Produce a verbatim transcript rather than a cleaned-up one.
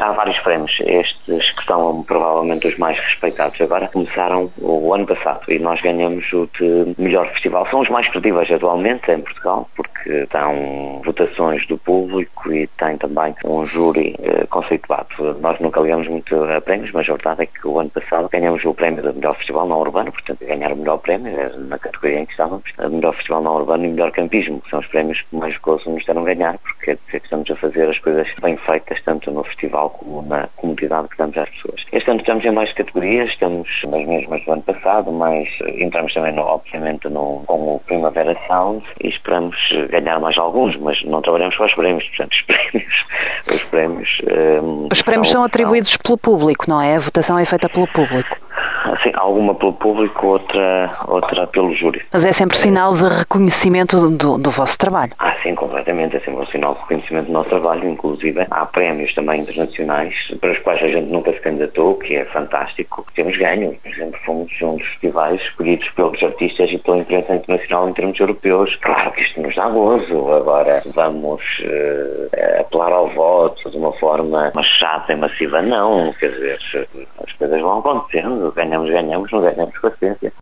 há vários prémios. Estes que são provavelmente os mais respeitados agora começaram o ano passado e nós ganhamos o de melhor festival. São os mais credíveis atualmente em Portugal, porque dão votações do público e tem também um júri eh, conceituado. Nós nunca ligamos muito a prémios, mas a verdade é que o ano passado ganhamos o prémio do melhor festival não urbano, portanto ganhar o melhor prémio na categoria em que estávamos, o melhor festival não urbano e melhor campismo, que são os prémios que mais gozo nos deram ganhar, porque quer dizer que estamos a fazer as coisas bem feitas, tanto no festival como na comunidade que damos às pessoas. Este ano estamos em mais categorias, estamos nas mesmas do ano passado, mas entramos também, no, obviamente, no, com o Primavera Sound e esperamos ganhar mais alguns, mas não trabalhamos com os prémios, portanto, os prémios... Os prémios, um, os prémios são, são atribuídos são... pelo público, não é? A votação é feita pelo público. Sim, alguma pelo público, outra, outra pelo júri. Mas é sempre sinal de reconhecimento do, do vosso trabalho. Ah, sim, completamente. É sempre um sinal de reconhecimento do nosso trabalho. Inclusive, há prémios também internacionais para os quais a gente nunca se candidatou, que é fantástico. Temos ganho. Por exemplo, fomos um dos festivais escolhidos pelos artistas e pela imprensa internacional em termos europeus. Claro que isto nos dá gozo. Agora, vamos uh, apelar ao voto de uma forma chata e massiva? Não. Quer dizer, as coisas vão acontecendo. Ganhamos, ganhamos, não ganhamos paciência.